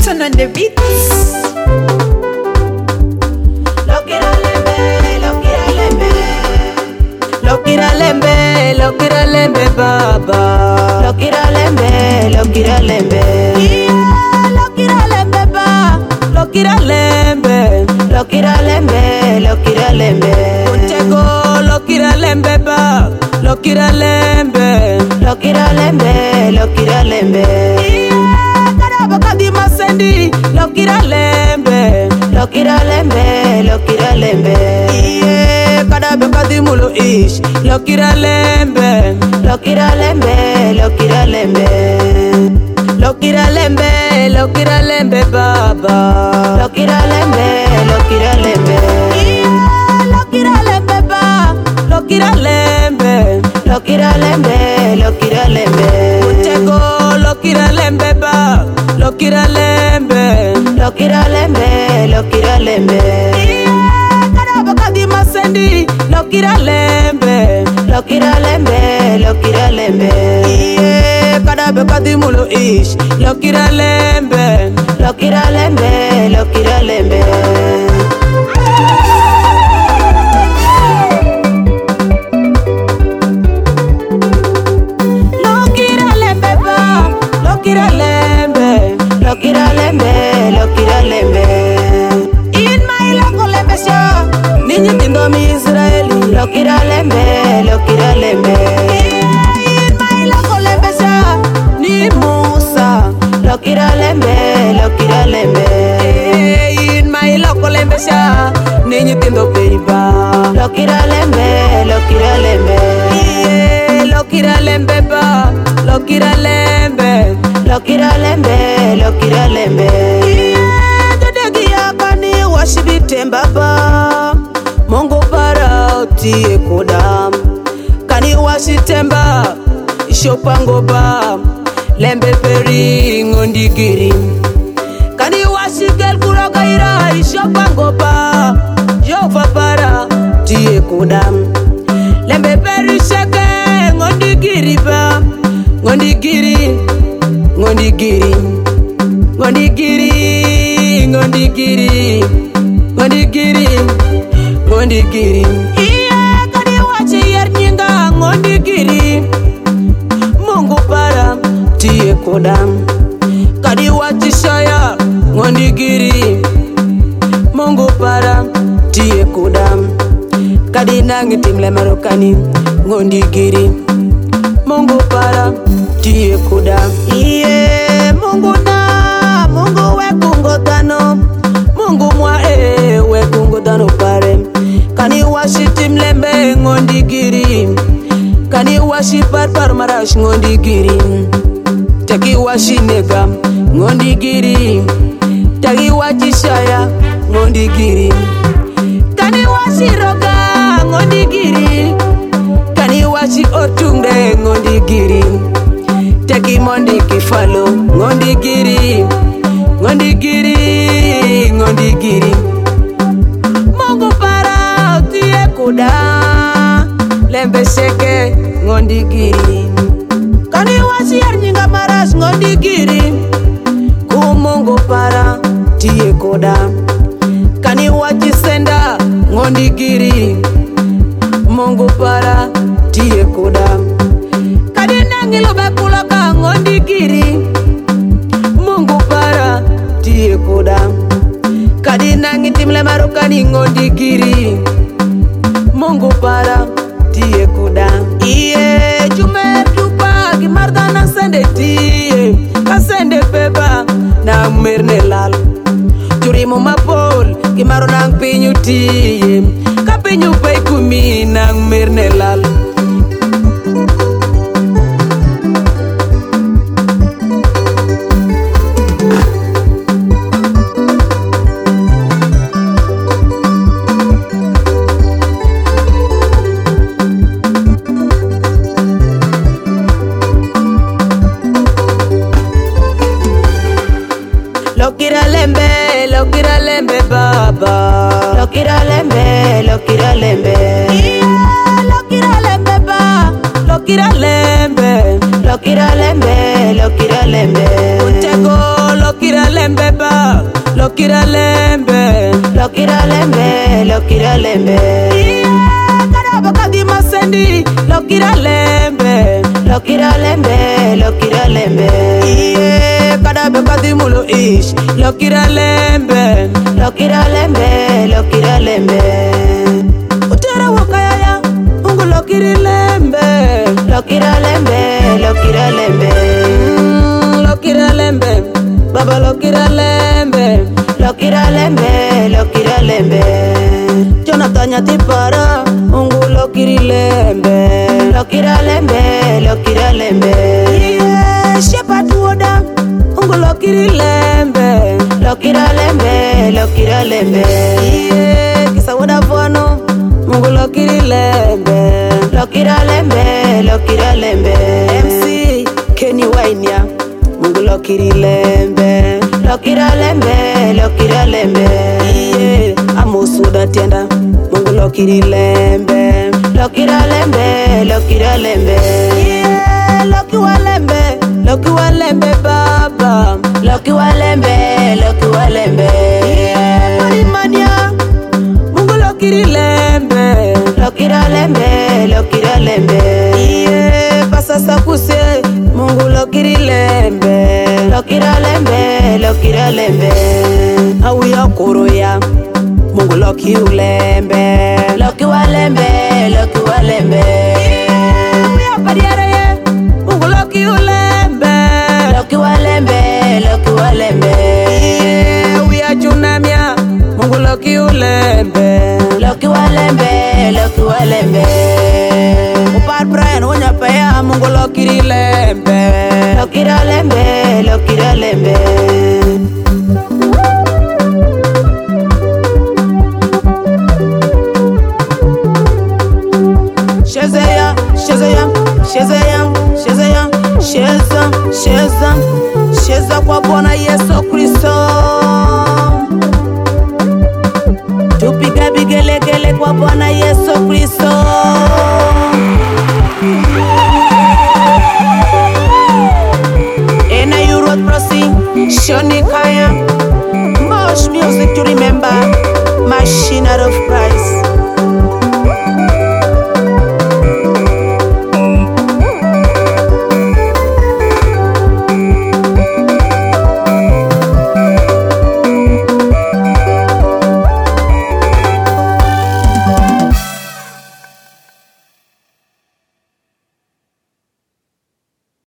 Jackson on the beats. Lokira lembe baba. Lokira lembe Yeah, lokira lembe ba. Lokira lembe Utego lokira lembe ba. Lokira lembe. Yeah, Kadaba kadima sendi. Lokira lembe. Yeah, kadaba kadimulo ish. Lokira lembe. Lokira lembe baba. Lokira lembe Yeah, lokira lembe ba. Lokira lembe. Utego lokira lembe ba. Lokira lembe. Yeah, kadaba kadima sendi. Lokira lembe. Yeah, kadaba kadimulo ish. Lokira lembe. Lokira lembe ba. Lokira lembe. In my local lembe show. Ninyi tindo mi Israeli. Lokira lembe In my local lembe show. Ni Musa. Lokira lembe In my local lembe show. Ninyi tindo peiba. Lokira lembe Yeah, lokira lembe ba. Lokira lembe. Yeah, todegi yakani washibitemba ba. Mungu para utie kodam. Kani washitemba ishopango ba. Lembe peri ngondigiri. Kani washigel kuroga ira ishopango ba. Jova para utie kodam. Lembe peri shake ngondigiri ba. Ngondigiri. Iya kadi wache yer nyinga ngondigiri. Mungu para tie kodam. Kadi wache shaya ngondigiri. Mungu para tie kodam. Kadi nangi timle marokani ngondigiri. Mungu para tie kodam. Iye Mungu wekungotano. Mungu mwa wekungotano pare. Kani washitim lembe ngondigiri. Kani washipar marash ngondigiri. Taki washinega ngondigiri. Taki wachishaya ngondigiri. Kani washiroga ngondigiri. Kani washi otunde ngondigiri. Taki mondi kifalo ngondigiri. Mungu para utie kuda. Lembe sheke ngondigiri. Kani washi yer nyinga maras ngondigiri. Mungu para tie kuda. Kani wachi senda ngondigiri. Mungu para tie kuda. Kadi nangilo bekuloka ngondigiri. Mungu para tie kuda. Kadi nangi timle marokani ngondigiri. Mungu para tie kuda. Iye jume tupa gimarda na sende tie. Kasende peba na merne lal. Jurimo mapol gimaro nang pinyu tie. Kapinyu pay kumi nang merne lal. Lokira lembe baba. Lokira lembe Yeah, lokira lembe ba. Lokira lembe. Lokira lembe Utego lokira lembe ba. lokira lembe, lokira lembe, lokira lembe. Kada bakadi masendi, lokira lembe, lokira lembe, lokira lembe. Kada bakadi mulo ish, lokira lembe, lokira lembe, lokira lembe. Utara wakaya, ungu lokiri lembe, lokira lembe, lokira lembe. Lokira lembe, baba lokira lembe, lokira lembe, lokira lembe. Jonathan Nyatipara, ungu lokiri lembe, lokira lembe, lokira lembe. Shepherd Woda, ungu lokiri lembe, lokira lembe, lokira lembe. Kisa Woda Vono, ungu lokiri lembe, lokira lembe, lokira lembe. MC Kenny Wainia, ungu lokiri lembe, lokira lembe, lokira lembe. Amos Woda Tienda, ungu lokiri lembe, lokira lembe, lokira lembe. Loki walembe, loki walembe baba, loki walembe, loki walembe. Marimania, mungu lokiri lembe, lokira lembe, lokira lembe. Pasasa kuse, mungu lokiri lembe, lokira lembe, lokira lembe. Awuya koroya, mungu loki ulembe, loki walembe, loki walembe. Awuya padiare, mungu loki ulembe, loki walembe, loki walembe. Awuya junamia, mungu loki ulembe, loki walembe, loki walembe. Upar Brian Onyapaya, mungu lokiri lembe, lokira lembe, lokira lembe. Shezeya, shezeya, shezeya, shezeya, sheza, sheza, sheza kwa Bwana Yesu Kristo. Tupige vigelegele kwa Bwana Yesu Kristo. Ena Europe Prosi, Shoni Kaya.